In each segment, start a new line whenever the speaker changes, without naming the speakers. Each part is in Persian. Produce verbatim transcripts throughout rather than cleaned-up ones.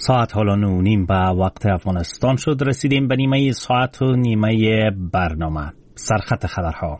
ساعت حالا نو نیم به وقت افغانستان شد. رسیدیم به نیمه ساعت و نیمه برنامه سرخط خبرها.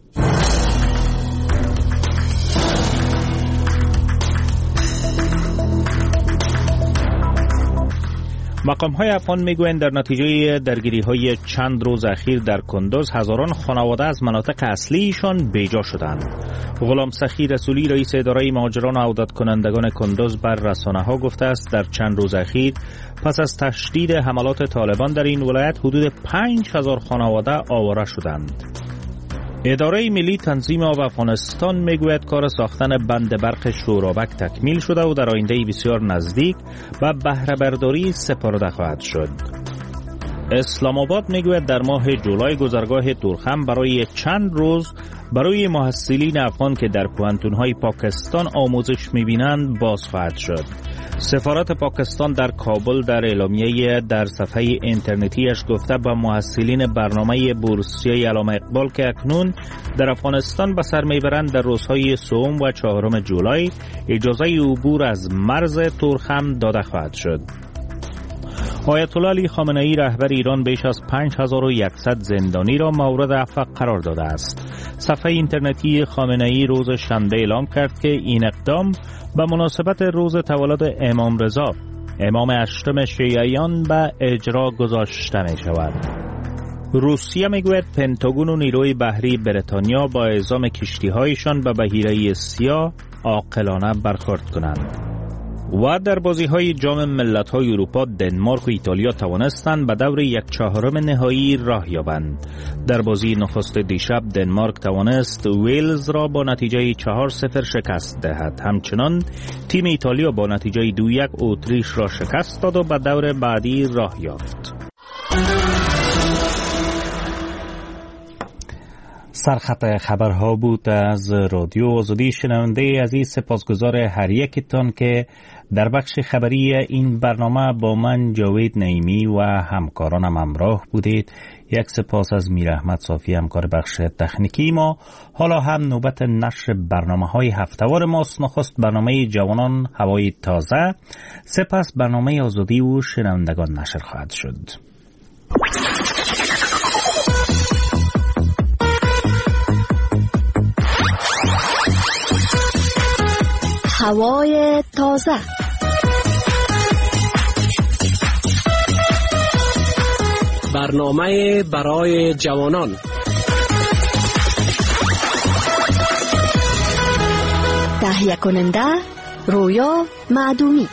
مقام‌های افغان میگویند در نتیجه درگیری‌های چند روز اخیر در کندوز هزاران خانواده از مناطق اصلیشان بیجا شدند. غلام سخی رسولی رئیس اداره مهاجران و عودت کنندگان کندوز بر رسانه‌ها گفته است در چند روز اخیر پس از تشدید حملات طالبان در این ولایت حدود پنج هزار خانواده آواره شدند. اداره ملی تنظیم آب افغانستان میگوید کار ساختن بند برق شورابک تکمیل شده و در آینده بسیار نزدیک به بهره برداری سپرده خواهد شد. اسلام آباد میگوید در ماه جولای گذرگاه تورخم برای چند روز برای محصلین افغان که در پوهنتون‌های پاکستان آموزش می‌بینند باز خواهد شد. سفارت پاکستان در کابل در اعلامیه در صفحه اینترنتیش گفته به محصلین برنامه بورسیه علامه اقبال که اکنون در افغانستان به سر میبرند در روزهای سوم و چهارم جولای اجازه عبور از مرز تورخم داده خواهد شد. آیت الله علی خامنه ای رهبر ایران بیش از پنج هزار و صد زندانی را مورد عفو قرار داده است. صفحه اینترنتی خامنه ای روز شنبه اعلام کرد که این اقدام به مناسبت روز تولد امام رضا امام هشتم شیعیان به اجرا گذاشته می شود. روسیه میگوید پنتاگون و نیروی بحری بریتانیا با اعزام کشتی‌هایشان به بحیره سیاه عاقلانه برخورد کنند. و در بازی‌های جام ملت‌های اروپا دنمارک و ایتالیا توانستند به دور یک چهارم نهایی راه یابند. در بازی نخست دیشب دنمارک توانست ویلز را با نتیجه چهار صفر شکست دهد. همچنان تیم ایتالیا با نتیجه دو یک اتریش را شکست داد و به دور بعدی راه یافت. سرخط خبرها بود از رادیو آزادی. شنونده عزیز سپاسگزار هر یکتان که در بخش خبری این برنامه با من جاوید نعیمی و همکارانم همراه بودید. یک سپاس از میر احمد صافی همکار بخش تکنیکی ما. حالا هم نوبت نشر برنامه های هفته‌وار ماست. نخست برنامه جوانان هوای تازه، سپس برنامه آزادی و شنوندگان نشر خواهد شد.
هوای تازه.
برنامه برای جوانان.
تهیه کننده رویا معدومی.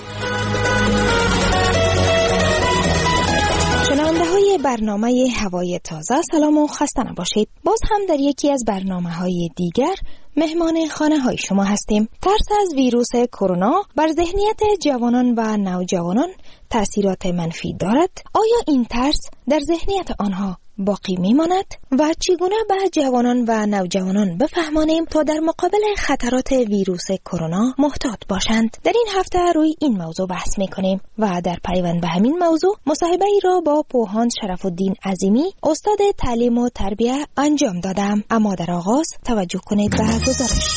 شنونده های برنامه هوای تازه، سلام و خسته نباشید. باز هم در یکی از برنامه های دیگر مهمان خانه های شما هستیم. ترس از ویروس کرونا بر ذهنیت جوانان و نوجوانان تأثیرات منفی دارد. آیا این ترس در ذهنیت آنها باقی میماند و چگونه به جوانان و نوجوانان بفهمانیم تا در مقابل خطرات ویروس کرونا محتاط باشند؟ در این هفته روی این موضوع بحث میکنیم و در پیوند به همین موضوع مصاحبه ای را با پوهاند شرف الدین عظیمی استاد تعلیم و تربیت انجام دادم. اما در آغاز توجه کنید به گزارش.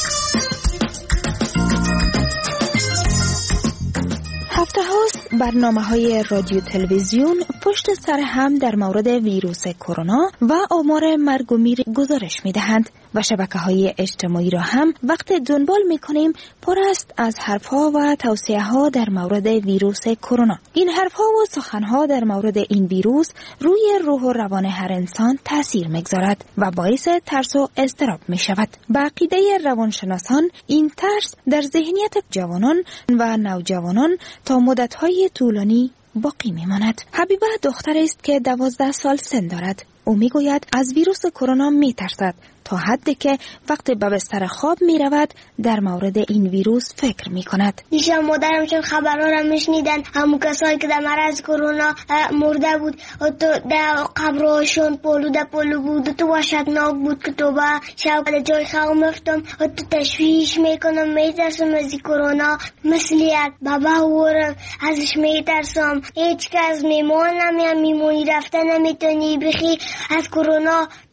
هفته هاست برنامه های رادیو تلویزیون پشت سر هم در مورد ویروس کرونا و آمار مرگ و میر گزارش می دهند و شبکه های اجتماعی را هم وقت دنبال می کنیم پر است از حرف ها و توصیه ها در مورد ویروس کرونا. این حرف ها و سخن ها در مورد این ویروس روی روح و روان هر انسان تاثیر می گذارد و باعث ترس و اضطراب می شود. به عقیده روانشناسان این ترس در ذهنیت جوانان و نوجوانان تا مدت‌های طولانی باقی می‌ماند. حبیبه دختری است که دوازده سال سن دارد. او میگوید از ویروس کرونا میترسد تا حدی که وقتی به بستر خواب میرود در مورد این ویروس فکر میکند.
دیشب مادرم چون خبرها را میشنیدن همون کسایی که در مرض کرونا مرده بود و تو در قبرهاشون پولو در پولو بود و تو وحشتناک بود که تو با شب در جای خواب میفتم و تو تشویش میکنم میترسم از کرونا مثل یک بابا ورم ازش میترسم. هیچ کس میمون نمیم میمونی رفته نمیتونی بخی از کرونا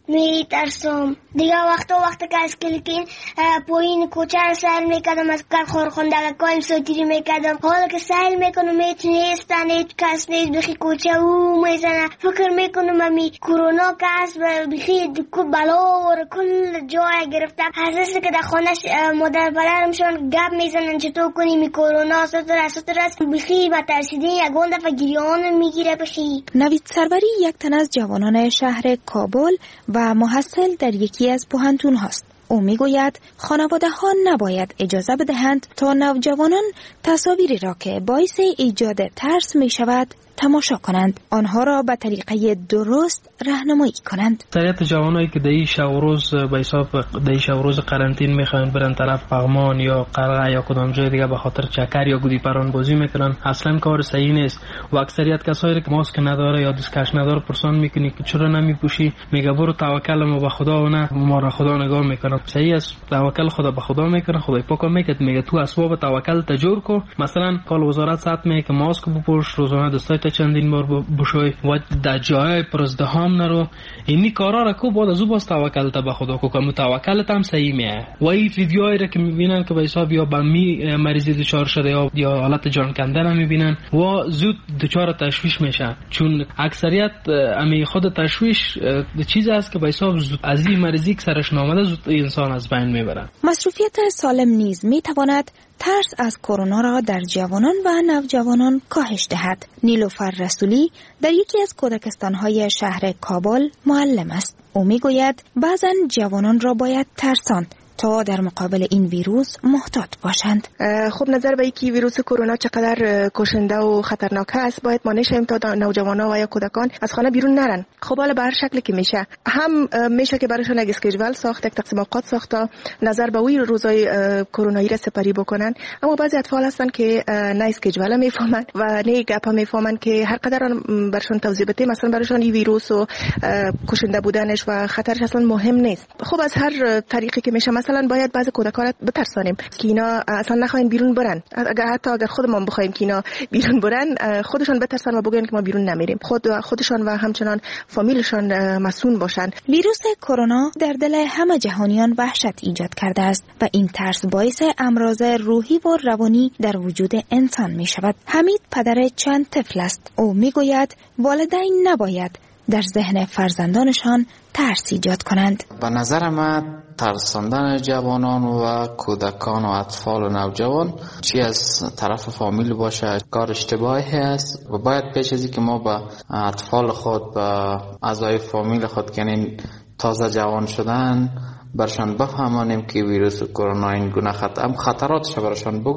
میترسم. دیگه وقتا وقتا که از کلکین پایین کوچه رو سیل میکردم، از کار خورخوندگه کایم سوتیری میکردم. حالا که سیل میکنم هیچ نیستن، هیچ کس نیست، بخی کوچه او میزنه. فکر میکنم امی کرونا که هست بخی بلا و کل جای گرفتم. حساسی که در خانش مادر پدرمشان گپ میزنن چطور کنی می کرونا سطر است سطر است. بخی با ترسیدین یکون دفعه گریان میگیره. بخی
نوید سروری یک تن از جوانان شهر کابل و محصل در یکی از پوهنتون هاست. او میگوید خانواده ها نباید اجازه بدهند تا نوجوانان تصاویری را که باعث ایجاد ترس می شود تماشا کنند، آنها را به طریقه درست راهنمایی کنند.
اکثریت جوانایی که در شب و روز به حساب در شب و روز قرنطین میخوان برن طرف پغمان یا قرغه یا کدام جای دیگه به خاطر چکر یا گودی پران بازی میکنن، اصلا کار صحیح نیست. و اکثریت کسایی که ماسک نداره یا دستکش نداره پرسان میکنی که چرا نمیپوشی، میگه برو توکل ما به خدا و نه ما را خدا نگاه میکنه. صحیح است، توکل خدا به خدا میکنه، خدای پاک میگه میگه تو اسباب توکل تجور کو. مثلا کال وزارت سات میگه که ماسک بپوش، روزانه دستای تا چندین بار بشوی و در جای پرزدهام نرو. اینی کارا را کو بعد از او باز توکل تا به خدا کو که توکلت هم صحیح میه. و این ویدیوهایی را که میبینن که به حساب یا به می مریضی دچار شده یا یا حالت جان کندن میبینن و زود دچار تشویش میشن، چون اکثریت امی خود تشویش چیز است که به حساب زود از این مریضی که سرش نامده زود انسان از بین میبرن.
مصروفیت سالم نیز میتواند ترس از کرونا را در جوانان و نوجوانان کاهش دهد. نیلوفر رسولی در یکی از کودکستان‌های شهر کابل معلم است. او میگوید بعضا جوانان را باید ترساند تا در مقابل این ویروس محتاط باشند.
خب نظر به اینکه ویروس کرونا چقدر کشنده و خطرناک است، باید مانع شیم تا نوجوانان و یا کودکان از خانه بیرون نرن. خب حالا به هر شکلی که میشه، هم میشه که برایشان یک اسکیجول ساخت، یک تقسیم اوقات ساخت تا نظر به وی روزای کرونایی را سپری بکنن. اما بعضی اطفال هستن که نه اسکیجول میفهمن و نه گپ میفهمن که هر قدر برشون توضیح بدیم مثلا برایشان این ویروس و کشنده بودنش و خطرش اصلا مهم نیست. خب از هر طریقی که میشه مثلا باید بعضی کودکان را بترسانیم که اینا اصلا نخواهیم بیرون برن. اگر حتی اگر خودمون بخوایم که اینا بیرون برن، خودشان بترسن و بگن که ما بیرون نمیریم. خود خودشان و همچنان فامیلشان مسئول باشن.
ویروس کرونا در دل همه جهانیان وحشت ایجاد کرده است و این ترس باعث امراض روحی و روانی در وجود انسان می شود. حمید پدر چند طفل است. او می گوید والدین نباید در ذهن فرزندانشان ترس ایجاد کنند.
به نظر من ترساندن جوانان و کودکان و اطفال و نوجوان چی از طرف فامیل باشه کار اشتباهی است و باید پیش از اینکه ما به اطفال خود به اعضای فامیل خود که این تازه جوان شدن برشان بفهمانیم که ویروس کرونا این گونه خطر خطراتش برشان بگو